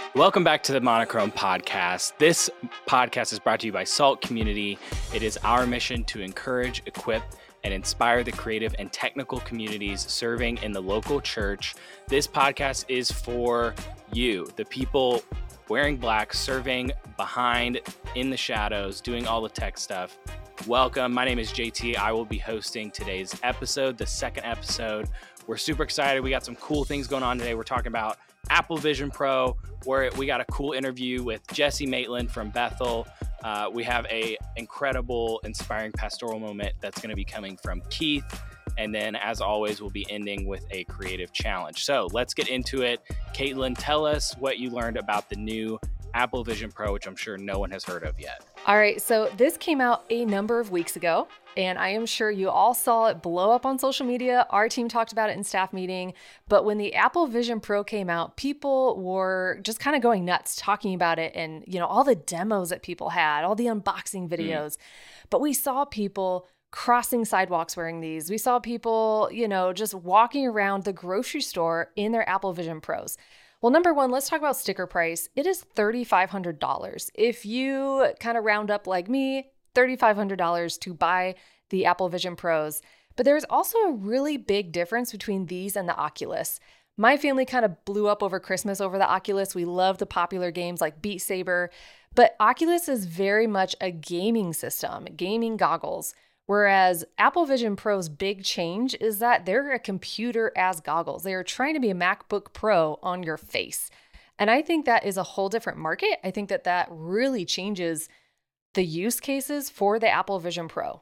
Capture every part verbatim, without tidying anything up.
Welcome back to the Monochrome Podcast. This podcast is brought to you by Salt Community. It is our mission to encourage, equip, and inspire the creative and technical communities serving in the local church. This podcast is for you, the people wearing black, serving behind, in the shadows, doing all the tech stuff. Welcome. My name is J T. I will be hosting today's episode, the second episode. We're super excited. We got some cool things going on today. We're talking about Apple Vision Pro, where we got a cool interview with Jesse Maitland from Bethel. Uh, we have a incredible, inspiring pastoral moment that's going to be coming from Keith. And then, as always, we'll be ending with a creative challenge. So let's get into it. Caitlin, tell us what you learned about the new Apple Vision Pro, which I'm sure no one has heard of yet. All right, so this came out a number of weeks ago, and I am sure you all saw it blow up on social media. Our team talked about it in staff meeting, but when the Apple Vision Pro came out, people were just kind of going nuts talking about it, and you know, all the demos that people had, all the unboxing videos. Mm. But we saw people crossing sidewalks wearing these. We saw people, you know, just walking around the grocery store in their Apple Vision Pros. Well, number one, let's talk about sticker price. It is three thousand five hundred dollars. If you kind of round up like me, three thousand five hundred dollars to buy the Apple Vision Pros. But there's also a really big difference between these and the Oculus. My family kind of blew up over Christmas over the Oculus. We love the popular games like Beat Saber, but Oculus is very much a gaming system, gaming goggles. Whereas Apple Vision Pro's big change is that they're a computer as goggles. They are trying to be a MacBook Pro on your face. And I think that is a whole different market. I think that that really changes the use cases for the Apple Vision Pro.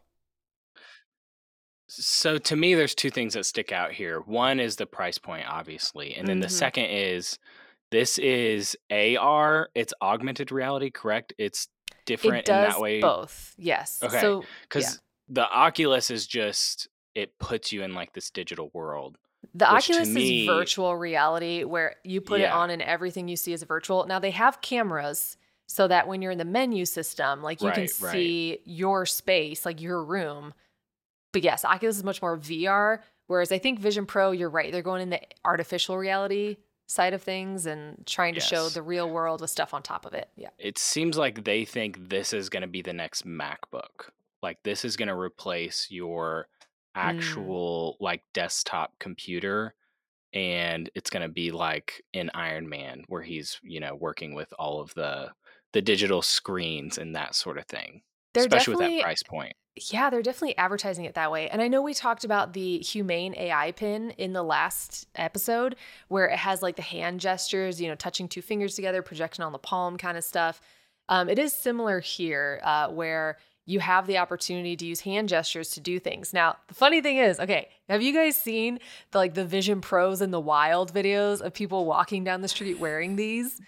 So to me, there's two things that stick out here. One is the price point, obviously. And then mm-hmm. the second is this is A R. It's augmented reality, correct? It's different it does in that way. Both, yes. Okay. So, because yeah. the Oculus is just, it puts you in like this digital world. The Oculus me, is virtual reality where you put yeah. it on and everything you see is virtual. Now they have cameras so that when you're in the menu system, like you right, can right. see your space, like your room. But yes, Oculus is much more V R, whereas I think Vision Pro, you're right. They're going in the artificial reality side of things and trying to yes. show the real world with stuff on top of it. Yeah. It seems like they think this is going to be the next MacBook. Like this is going to replace your actual mm. like desktop computer, and it's going to be like in Iron Man where he's, you know, working with all of the the digital screens and that sort of thing. They're especially with that price point. Yeah, they're definitely advertising it that way. And I know we talked about the Humane A I pin in the last episode where it has like the hand gestures, you know, touching two fingers together, projection on the palm kind of stuff. Um, it is similar here uh, where you have the opportunity to use hand gestures to do things. Now, the funny thing is, okay, have you guys seen the like the Vision Pros in the wild videos of people walking down the street wearing these?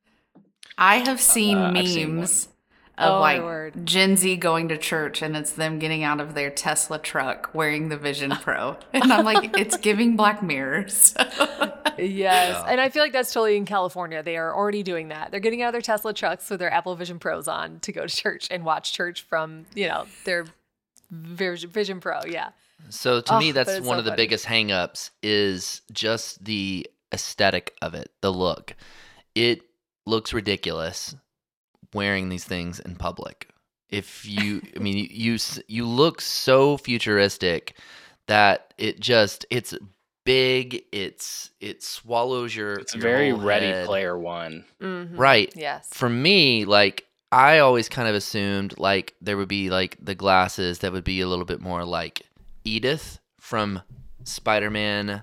I have seen uh, memes seen of oh, like Gen Z going to church and it's them getting out of their Tesla truck wearing the Vision Pro. And I'm like, it's giving Black Mirrors. Yes. Yeah. And I feel like that's totally in California. They are already doing that. They're getting out of their Tesla trucks with their Apple Vision Pros on to go to church and watch church from, you know, their Vision Pro. Yeah. So to oh, me, that's one so of the funny. biggest hangups is just the aesthetic of it, the look. It looks ridiculous wearing these things in public. If you, I mean, you you look so futuristic that it just, it's big, it's it swallows your It's your very whole Ready head. Player One. Mm-hmm. Right. Yes. For me, like, I always kind of assumed, like, there would be, like, the glasses that would be a little bit more like Edith from Spider-Man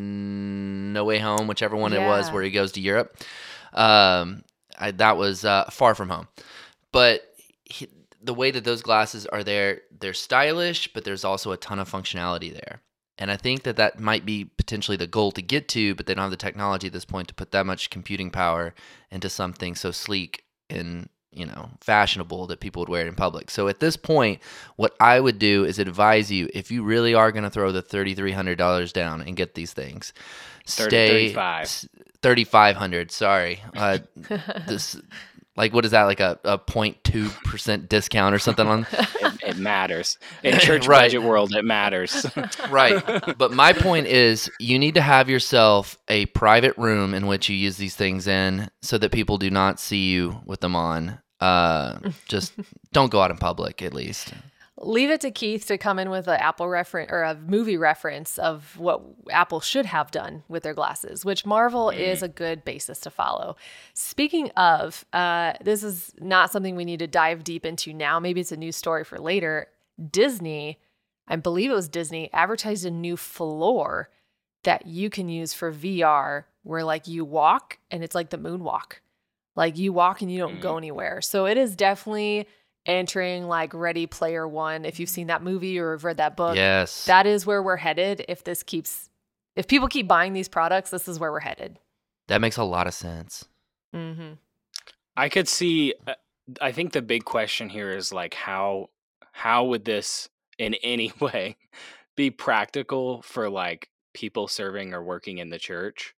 No Way Home, whichever one Yeah. it was, where he goes to Europe. Um, I, that was uh, Far From Home. But he, the way that those glasses are there, they're stylish, but there's also a ton of functionality there. And I think that that might be potentially the goal to get to, but they don't have the technology at this point to put that much computing power into something so sleek and, you know, fashionable that people would wear it in public. So at this point, what I would do is advise you, if you really are going to throw the three thousand three hundred dollars down and get these things, stay thirty-five thirty-five hundred, sorry. Uh, this Like, what is that? Like a, a zero point two percent discount or something on? It, it matters. In church Right. budget world, it matters. Right. But my point is you need to have yourself a private room in which you use these things in so that people do not see you with them on. Uh, just don't go out in public, at least. Leave it to Keith to come in with an Apple reference or a movie reference of what Apple should have done with their glasses, which Marvel mm. is a good basis to follow. Speaking of, uh, this is not something we need to dive deep into now. Maybe it's a news story for later. Disney, I believe it was Disney, advertised a new floor that you can use for V R where like you walk and it's like the moonwalk. Like you walk and you don't mm. go anywhere. So it is definitely entering like Ready Player One. If you've seen that movie or have read that book, yes, that is where we're headed. If this keeps, if people keep buying these products, this is where we're headed. That makes a lot of sense. Mm-hmm. I could see, uh, I think the big question here is like, how, how would this in any way be practical for like people serving or working in the church?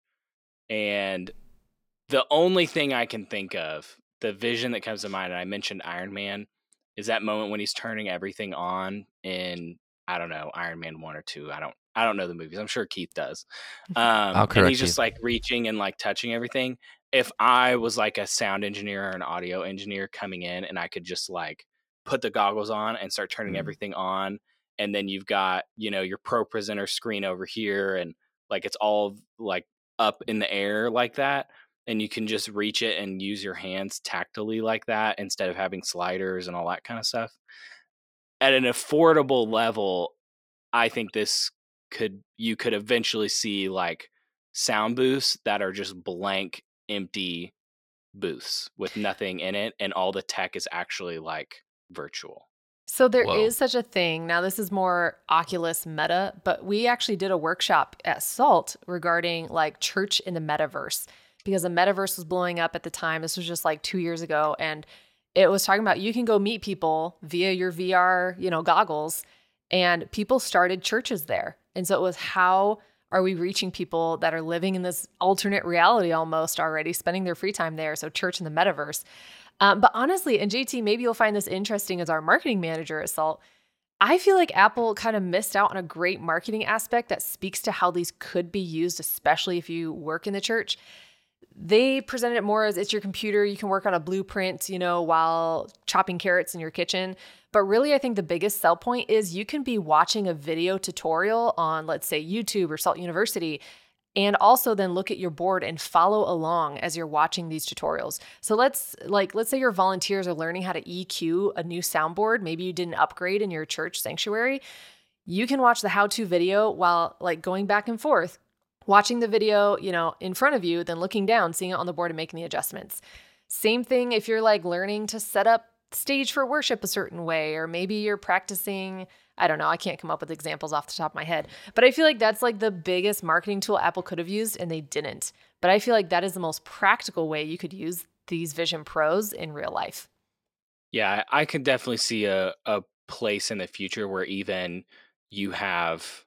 And the only thing I can think of, the vision that comes to mind, and I mentioned Iron Man, is that moment when he's turning everything on in, I don't know, Iron Man one or two. I don't I don't know the movies. I'm sure Keith does. Um, I'll correct and he's just you. like reaching and like touching everything. If I was like a sound engineer or an audio engineer coming in and I could just like put the goggles on and start turning mm. everything on, and then you've got, you know, your Pro Presenter screen over here and like it's all like up in the air like that. And you can just reach it and use your hands tactily like that instead of having sliders and all that kind of stuff. At an affordable level, I think this could, you could eventually see like sound booths that are just blank, empty booths with nothing in it. And all the tech is actually like virtual. So there Whoa. is such a thing. Now, this is more Oculus Meta, but we actually did a workshop at SALT regarding like church in the metaverse. Because the metaverse was blowing up at the time. This was just like two years ago. And it was talking about you can go meet people via your V R, you know, goggles. And people started churches there. And so it was, how are we reaching people that are living in this alternate reality almost already, spending their free time there? So church in the metaverse. Um, but honestly, and J T, maybe you'll find this interesting as our marketing manager at SALT. I feel like Apple kind of missed out on a great marketing aspect that speaks to how these could be used, especially if you work in the church. They presented it more as it's your computer. You can work on a blueprint, you know, while chopping carrots in your kitchen. But really, I think the biggest sell point is you can be watching a video tutorial on, let's say, YouTube or SALT University, and also then look at your board and follow along as you're watching these tutorials. So let's like, let's say your volunteers are learning how to E Q a new soundboard. Maybe you did an upgrade in your church sanctuary. You can watch the how-to video while like going back and forth, watching the video, you know, in front of you, then looking down, seeing it on the board and making the adjustments. Same thing if you're like learning to set up stage for worship a certain way, or maybe you're practicing, I don't know, I can't come up with examples off the top of my head, but I feel like that's like the biggest marketing tool Apple could have used and they didn't. But I feel like that is the most practical way you could use these Vision Pros in real life. Yeah, I could definitely see a, a place in the future where even you have,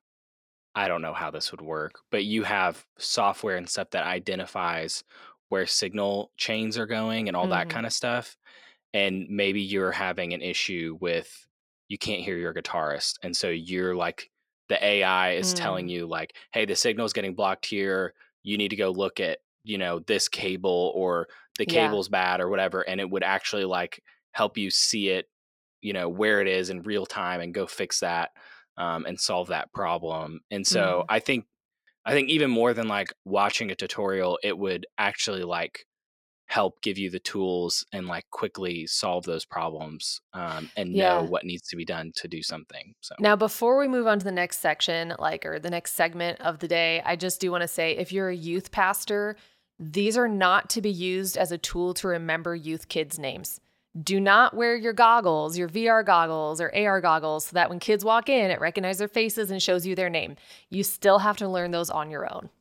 I don't know how this would work, but you have software and stuff that identifies where signal chains are going and all mm-hmm. that kind of stuff. And maybe you're having an issue with, you can't hear your guitarist. And so you're like, the A I is mm. telling you like, hey, the signal's getting blocked here. You need to go look at, you know, this cable, or the cable's yeah. bad or whatever. And it would actually like help you see it, you know, where it is in real time and go fix that. Um, and solve that problem. And so mm. I think, I think even more than like watching a tutorial, it would actually like help give you the tools and like quickly solve those problems um, and yeah. know what needs to be done to do something. So now, before we move on to the next section, like, or the next segment of the day, I just do want to say, if you're a youth pastor, these are not to be used as a tool to remember youth kids' names. Do not wear your goggles, your V R goggles or A R goggles, so that when kids walk in, it recognizes their faces and shows you their name. You still have to learn those on your own.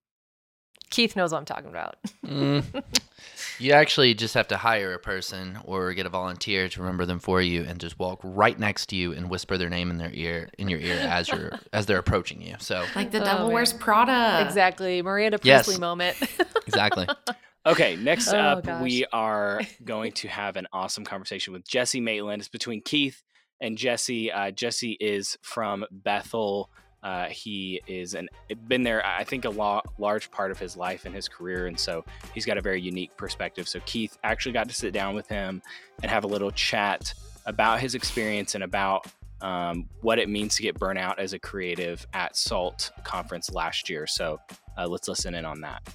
Keith knows what I'm talking about. mm. You actually just have to hire a person or get a volunteer to remember them for you, and just walk right next to you and whisper their name in their ear, in your ear as you're as they're approaching you. So like the Devil oh, Wears Prada. Exactly, Miranda Priestly yes. moment. Exactly. Okay, next Oh, up, gosh. we are going to have an awesome conversation with Jesse Maitland. It's between Keith and Jesse. Uh, Jesse is from Bethel. Uh, he is an been there, I think, a lo- large part of his life and his career, and so he's got a very unique perspective. So Keith actually got to sit down with him and have a little chat about his experience and about um, what it means to get burnout as a creative at SALT conference last year. So uh, let's listen in on that.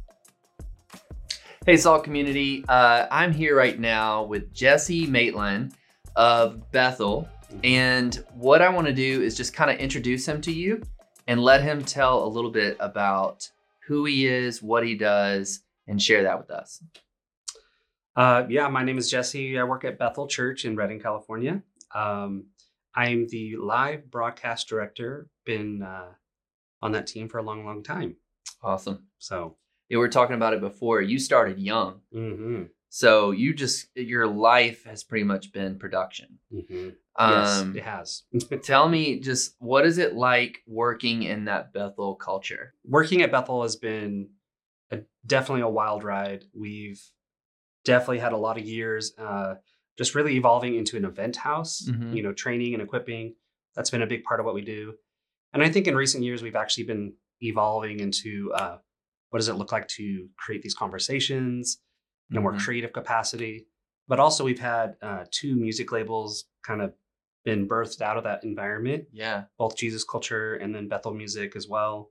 Hey, SALT community. Uh, I'm here right now with Jesse Maitland of Bethel. And what I want to do is just kind of introduce him to you and let him tell a little bit about who he is, what he does, and share that with us. Uh, yeah, my name is Jesse. I work at Bethel Church in Redding, California. Um, I'm the live broadcast director. Been uh, on that team for a long, long time. Awesome. So, yeah, we were talking about it before. You started young. mm-hmm, So you just, your life has pretty much been production. mm-hmm. Um, Yes, it has. Tell me just, what is it like working in that Bethel culture? Working at Bethel has been a, definitely a wild ride. We've definitely had a lot of years uh, just really evolving into an event house, Mhm. you know, training and equipping. That's been a big part of what we do. And I think in recent years, we've actually been evolving into uh, what does it look like to create these conversations in a more Mhm. creative capacity. But also we've had uh, two music labels kind of been birthed out of that environment, Yeah. both Jesus Culture and then Bethel Music as well.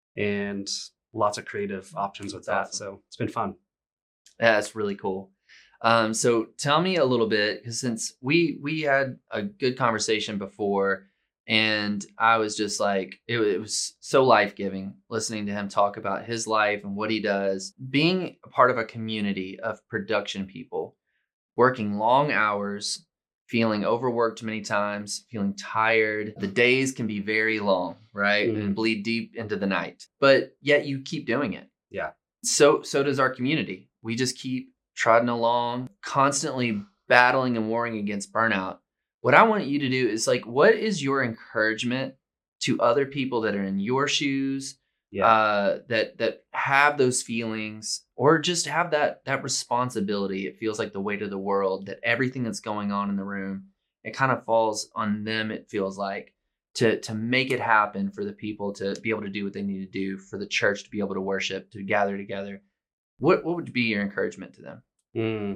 And lots of creative options with That's that. awesome. So it's been fun. Yeah, that's really cool. Um, so tell me a little bit, because since we we had a good conversation before, and I was just like, it, it was so life-giving listening to him talk about his life and what he does. Being a part of a community of production people, working long hours, feeling overworked many times, feeling tired. The days can be very long, right? Mhm. And bleed deep into the night. But yet you keep doing it. Yeah. So so does our community. We just keep trotting along, constantly battling and warring against burnout. What I want you to do is like, what is your encouragement to other people that are in your shoes, Yeah. uh, that that have those feelings, or just have that that responsibility? It feels like the weight of the world, that everything that's going on in the room, it kind of falls on them. It feels like to to make it happen for the people to be able to do what they need to do, for the church to be able to worship, to gather together. What what would be your encouragement to them? Mm.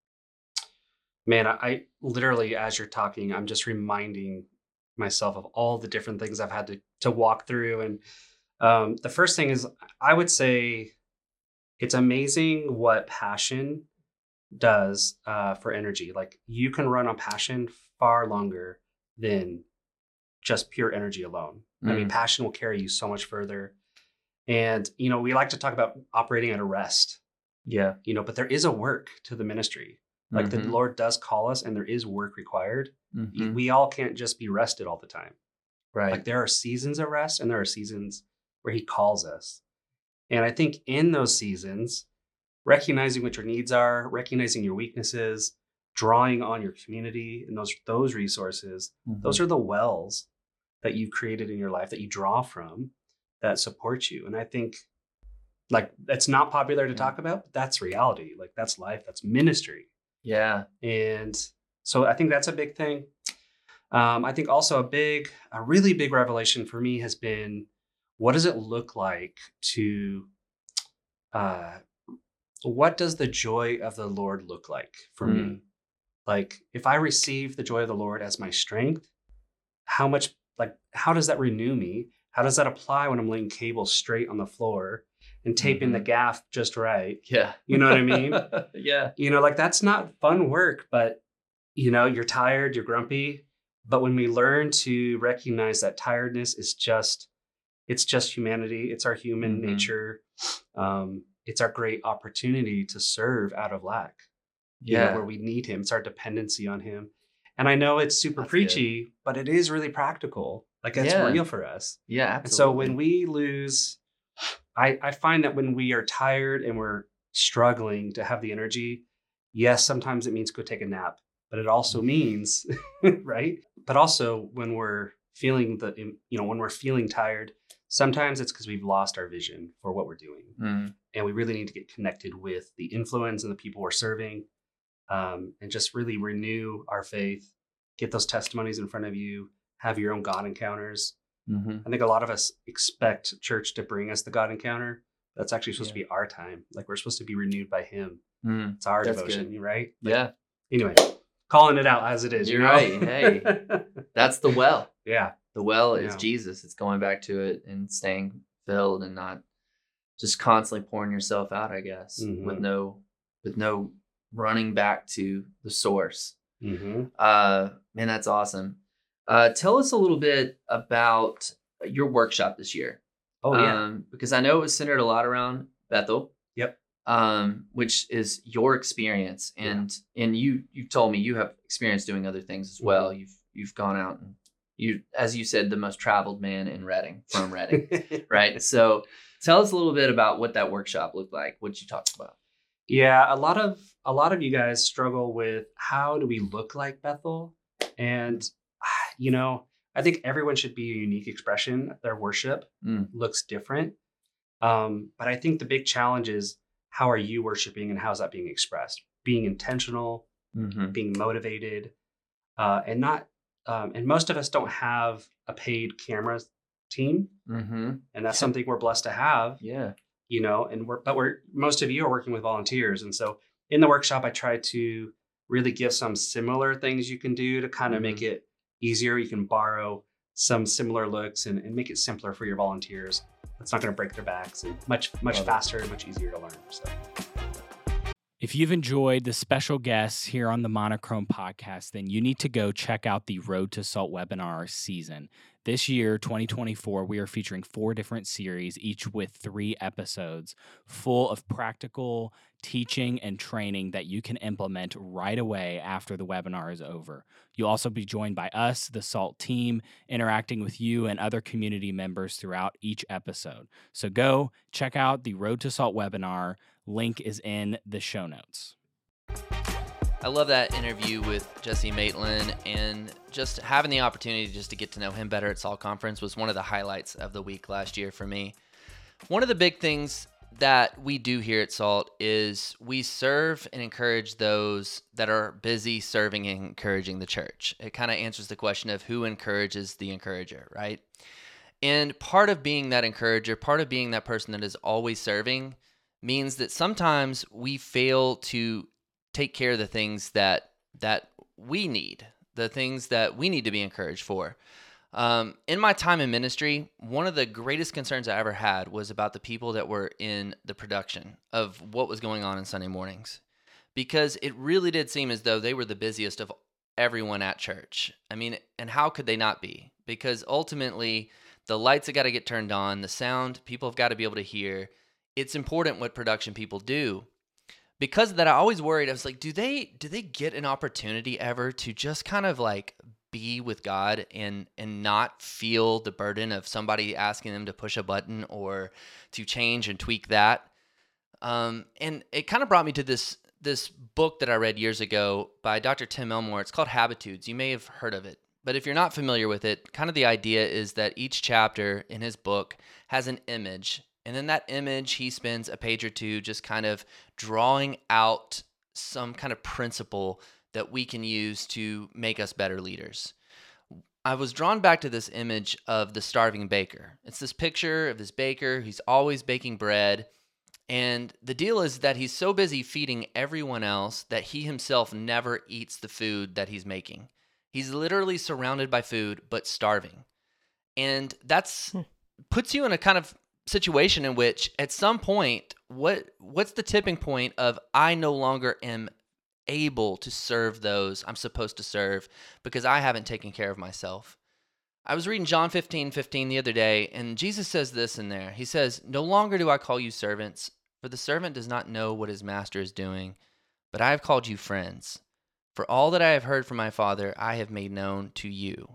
Man, I, I literally, as you're talking, I'm just reminding myself of all the different things I've had to, to walk through. And um, the first thing is, I would say it's amazing what passion does uh, for energy. Like you can run on passion far longer than just pure energy alone. I mean, Mm. passion will carry you so much further. And, you know, we like to talk about operating at a rest, Yeah. you know, but there is a work to the ministry. Like the Mhm. Lord does call us and there is work required. Mhm. We all can't just be rested all the time. Right. Like there are seasons of rest and there are seasons where he calls us. And I think in those seasons, recognizing what your needs are, recognizing your weaknesses, drawing on your community and those those resources, Mhm. those are the wells that you've created in your life that you draw from that support you. And I think like that's not popular to Yeah. talk about, but that's reality. Like that's life, that's ministry. Yeah. And so I think that's a big thing. Um, I think also a big, a really big revelation for me has been, what does it look like to, uh, what does the joy of the Lord look like for Mm. me? Like if I receive the joy of the Lord as my strength, how much, like, how does that renew me? How does that apply when I'm laying cable straight on the floor and taping the Mhm. gaff just right? Yeah. You know what I mean? Yeah. You know, like that's not fun work, but you know, you're tired, you're grumpy. But when we learn to recognize that tiredness is just, it's just humanity. It's our human Mhm. nature. Um, it's our great opportunity to serve out of lack, you know, Yeah. where we need him. It's our dependency on him. And I know it's super That's preachy, but it is really practical. Like it's Yeah. real for us. Yeah. And so Absolutely. when we lose, I, I find that when we are tired and we're struggling to have the energy, yes, sometimes it means go take a nap, but it also means, right? But also when we're feeling the, you know, when we're feeling tired, Sometimes it's because we've lost our vision for what we're doing. Mm. And we really need to get connected with the influence and the people we're serving, um, and just really renew our faith, get those testimonies in front of you, have your own God encounters. Mm-hmm. I think a lot of us expect church to bring us the God encounter. That's actually supposed Yeah. to be our time. Like we're supposed to be renewed by him. Mm. It's our That's devotion, good. right? Like, Yeah. Anyway, calling it out as it is. You're you know? right. Hey. That's the well. Yeah. The well is Yeah. Jesus. It's going back to it and staying filled and not just constantly pouring yourself out, I guess, Mhm. with no with no running back to the source. Mm-hmm. Uh, man, that's awesome. Uh, tell us a little bit about your workshop this year. Oh, yeah. Um, because I know it was centered a lot around Bethel. Yep. Um, which is your experience, and and you you've told me you have experience doing other things as well. Mhm. You've you've gone out and you, as you said, the most traveled man in Reading, from Reading, right? So tell us a little bit about what that workshop looked like. What you talked about. Yeah, a lot of a lot of you guys struggle with how do we look like Bethel, and you know, I think everyone should be a unique expression. Their worship Mm. looks different, um, but I think the big challenge is how are you worshiping and how's that being expressed? Being intentional, Mm-hmm. being motivated, uh, and not. Um, and most of us don't have a paid camera team, Mm-hmm. and that's something we're blessed to have. Yeah. You know, and we're, but we're, most of you are working with volunteers. And so in the workshop, I try to really give some similar things you can do to kind of Mhm. make it easier. You can borrow some similar looks and, and make it simpler for your volunteers. It's not going to break their backs, and much, much Love it. faster and much easier to learn. So. If you've enjoyed the special guests here on the Monochrome podcast, then you need to go check out the Road to Salt webinar season. This year, twenty twenty-four, we are featuring four different series, each with three episodes, full of practical teaching and training that you can implement right away after the webinar is over. You'll also be joined by us, the SALT team, interacting with you and other community members throughout each episode. So go check out the Road to Salt webinar. Link is in the show notes. I love that interview with Jesse Maitland, and just having the opportunity just to get to know him better at SALT Conference was one of the highlights of the week last year for me. One of the big things that we do here at SALT is we serve and encourage those that are busy serving and encouraging the church. It kind of answers the question of who encourages the encourager, right? And part of being that encourager, part of being that person that is always serving, means that sometimes we fail to take care of the things that that we need, the things that we need to be encouraged for. Um, in my time in ministry, one of the greatest concerns I ever had was about the people that were in the production of what was going on in Sunday mornings, because it really did seem as though they were the busiest of everyone at church. I mean, and how could they not be? Because ultimately, the lights have got to get turned on, the sound, people have got to be able to hear. It's important what production people do. Because of that, I always worried. I was like, do they do they get an opportunity ever to just kind of like be with God and and not feel the burden of somebody asking them to push a button or to change and tweak that? Um, and it kind of brought me to this this book that I read years ago by Doctor Tim Elmore. It's called Habitudes. You may have heard of it, but if you're not familiar with it, kind of the idea is that each chapter in his book has an image. And in that image, he spends a page or two just kind of drawing out some kind of principle that we can use to make us better leaders. I was drawn back to this image of the starving baker. It's this picture of this baker. He's always baking bread. And the deal is that he's so busy feeding everyone else that he himself never eats the food that he's making. He's literally surrounded by food, but starving. And that's puts you in a kind of situation in which at some point, what what's the tipping point of I no longer am able to serve those I'm supposed to serve because I haven't taken care of myself. I was reading John fifteen fifteen the other day, and Jesus says this in there. He says, "No longer do I call you servants, for the servant does not know what his master is doing, but I have called you friends. For all that I have heard from my Father, I have made known to you."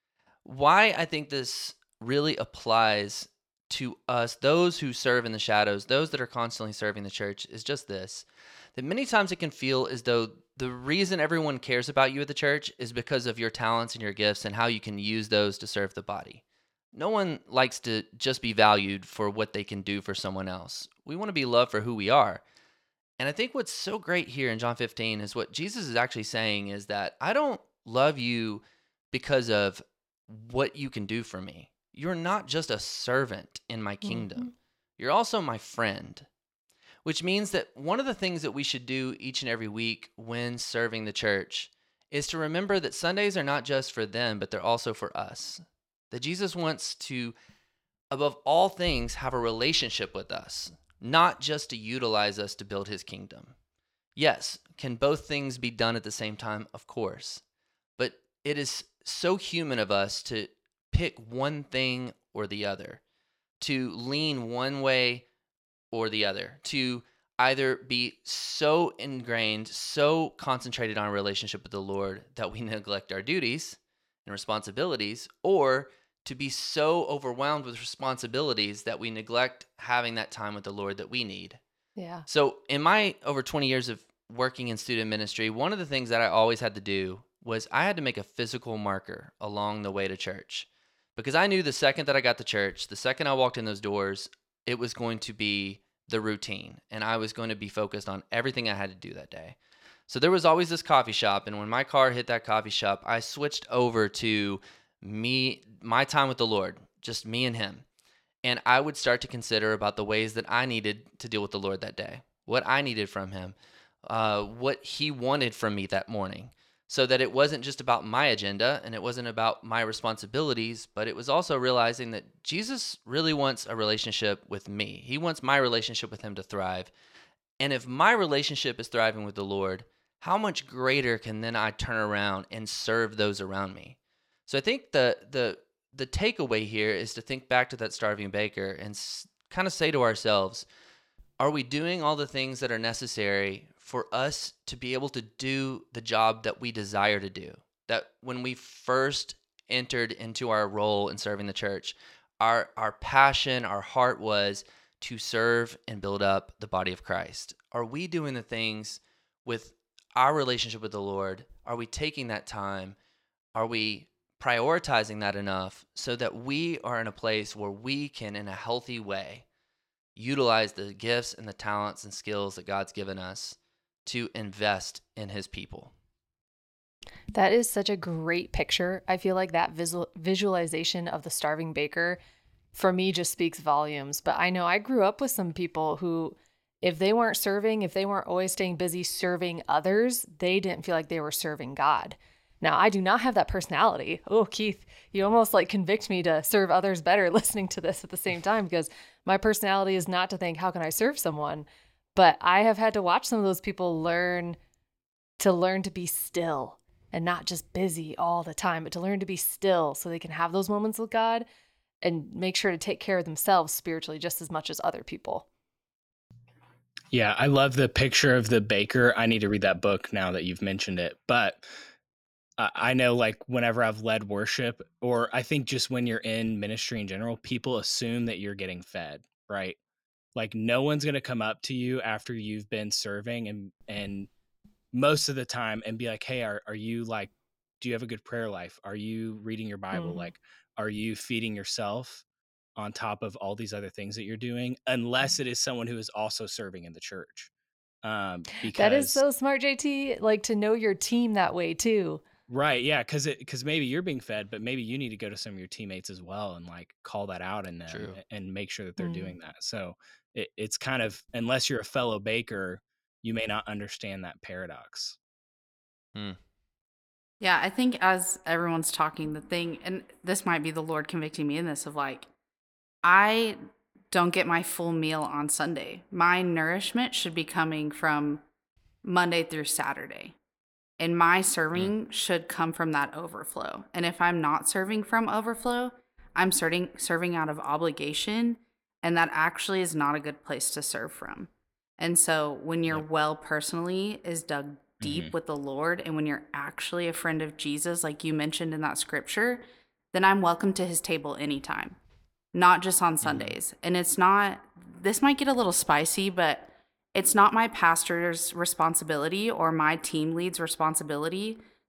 Why I think this really applies to us, those who serve in the shadows, those that are constantly serving the church, is just this, that many times it can feel as though the reason everyone cares about you at the church is because of your talents and your gifts and how you can use those to serve the body. No one likes to just be valued for what they can do for someone else. We want to be loved for who we are. And I think what's so great here in John fifteen is what Jesus is actually saying is that I don't love you because of what you can do for me. You're not just a servant in my kingdom. Mm-hmm. You're also my friend, which means that one of the things that we should do each and every week when serving the church is to remember that Sundays are not just for them, but they're also for us. That Jesus wants to, above all things, have a relationship with us, not just to utilize us to build his kingdom. Yes, can both things be done at the same time? Of course. But it is so human of us to pick one thing or the other, to lean one way or the other, to either be so ingrained, so concentrated on a relationship with the Lord that we neglect our duties and responsibilities, or to be so overwhelmed with responsibilities that we neglect having that time with the Lord that we need. Yeah. So in my over twenty years of working in student ministry, one of the things that I always had to do was I had to make a physical marker along the way to church, because I knew the second that I got to church, the second I walked in those doors, it was going to be the routine, and I was going to be focused on everything I had to do that day. So there was always this coffee shop, and when my car hit that coffee shop, I switched over to me, my time with the Lord, just me and him. And I would start to consider about the ways that I needed to deal with the Lord that day, what I needed from him, uh, what he wanted from me that morning, so that it wasn't just about my agenda and it wasn't about my responsibilities, but it was also realizing that Jesus really wants a relationship with me. He wants my relationship with him to thrive. And if my relationship is thriving with the Lord, how much greater can then I turn around and serve those around me? So I think the the the takeaway here is to think back to that starving baker and s- kind of say to ourselves, are we doing all the things that are necessary for us to be able to do the job that we desire to do? That when we first entered into our role in serving the church, our our passion, our heart was to serve and build up the body of Christ. Are we doing the things with our relationship with the Lord? Are we taking that time? Are we prioritizing that enough so that we are in a place where we can, in a healthy way, utilize the gifts and the talents and skills that God's given us to invest in his people? That is such a great picture. I feel like that visual visualization of the starving baker, for me, just speaks volumes. But I know I grew up with some people who, if they weren't serving, if they weren't always staying busy serving others, they didn't feel like they were serving God. Now, I do not have that personality. Oh, Keith, you almost like convict me to serve others better listening to this at the same time, because my personality is not to think, how can I serve someone? But I have had to watch some of those people learn to learn to be still and not just busy all the time, but to learn to be still so they can have those moments with God and make sure to take care of themselves spiritually just as much as other people. Yeah, I love the picture of the baker. I need to read that book now that you've mentioned it. But uh, I know, like, whenever I've led worship, or I think just when you're in ministry in general, people assume that you're getting fed, right? Like, no one's going to come up to you after you've been serving and and most of the time and be like, hey, are, are you like, do you have a good prayer life? Are you reading your Bible? Mm-hmm. Like, are you feeding yourself on top of all these other things that you're doing? Unless it is someone who is also serving in the church. Um, because that is so smart, J T, like to know your team that way too. Right. Yeah. Cause it, cause maybe you're being fed, but maybe you need to go to some of your teammates as well and like call that out in them. True. And make sure that they're mm. doing that. So it, it's kind of, unless you're a fellow baker, you may not understand that paradox. Hmm. Yeah. I think as everyone's talking, the thing, and this might be the Lord convicting me in this, of like, I don't get my full meal on Sunday. My nourishment should be coming from Monday through Saturday. And my serving mm. should come from that overflow. And if I'm not serving from overflow, I'm serving serving out of obligation. And that actually is not a good place to serve from. And so when your yep. well personally is dug deep mm-hmm. with the Lord, and when you're actually a friend of Jesus, like you mentioned in that scripture, then I'm welcome to his table anytime, not just on Sundays. Mm-hmm. And it's not, this might get a little spicy, but it's not my pastor's responsibility or my team lead's responsibility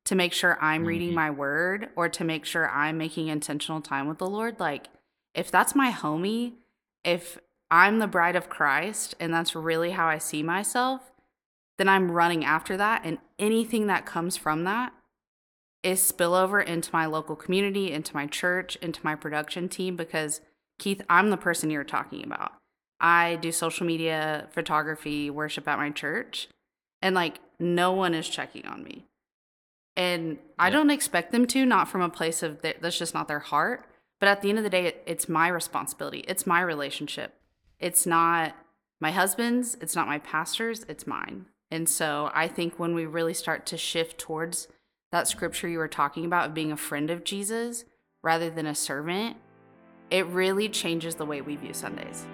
to make sure I'm Mm-hmm. reading my word or to make sure I'm making intentional time with the Lord. Like, if that's my homie, if I'm the bride of Christ and that's really how I see myself, then I'm running after that. And anything that comes from that is spillover into my local community, into my church, into my production team, because Keith, I'm the person you're talking about. I do social media, photography, worship at my church, and like no one is checking on me. And I don't expect them to, not from a place of th- that's just not their heart. But at the end of the day, it, it's my responsibility. It's my relationship. It's not my husband's. It's not my pastor's. It's mine. And so I think when we really start to shift towards that scripture you were talking about of being a friend of Jesus rather than a servant, it really changes the way we view Sundays.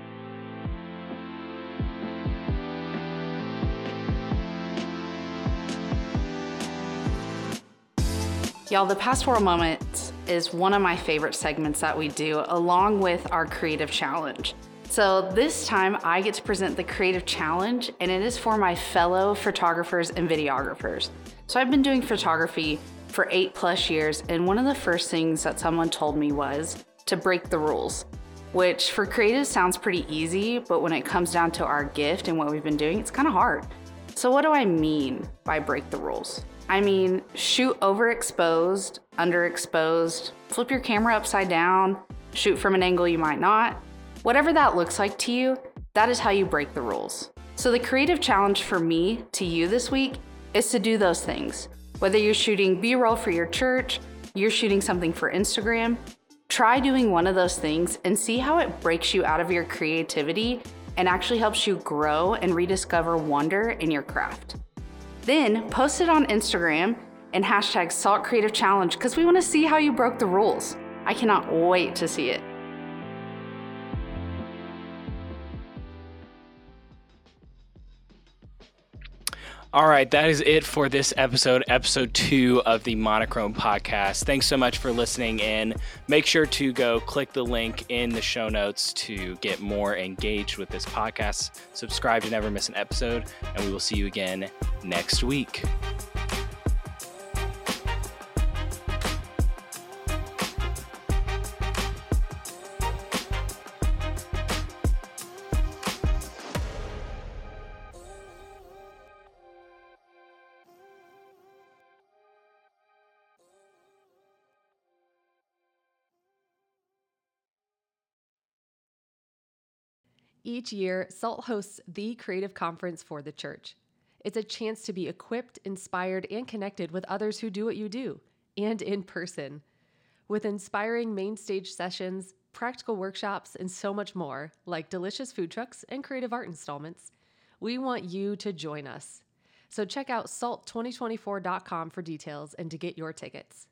Y'all, the Pastoral Moment is one of my favorite segments that we do, along with our Creative Challenge. So this time I get to present the Creative Challenge, and it is for my fellow photographers and videographers. So I've been doing photography for eight plus years, and one of the first things that someone told me was to break the rules, which for creatives sounds pretty easy, but when it comes down to our gift and what we've been doing, it's kind of hard. So what do I mean by break the rules? I mean, shoot overexposed, underexposed, flip your camera upside down, shoot from an angle you might not. Whatever that looks like to you, that is how you break the rules. So the creative challenge for me to you this week is to do those things. Whether you're shooting B-roll for your church, you're shooting something for Instagram, try doing one of those things and see how it breaks you out of your creativity and actually helps you grow and rediscover wonder in your craft. Then post it on Instagram and hashtag Salt Creative Challenge because we want to see how you broke the rules. I cannot wait to see it. All right, that is it for this episode, episode two of the Monochrome podcast. Thanks so much for listening in. Make sure to go click the link in the show notes to get more engaged with this podcast. Subscribe to never miss an episode, and we will see you again next week. Each year, SALT hosts the Creative Conference for the church. It's a chance to be equipped, inspired, and connected with others who do what you do, and in person. With inspiring main stage sessions, practical workshops, and so much more, like delicious food trucks and creative art installments, we want you to join us. So check out salt twenty twenty-four dot com for details and to get your tickets.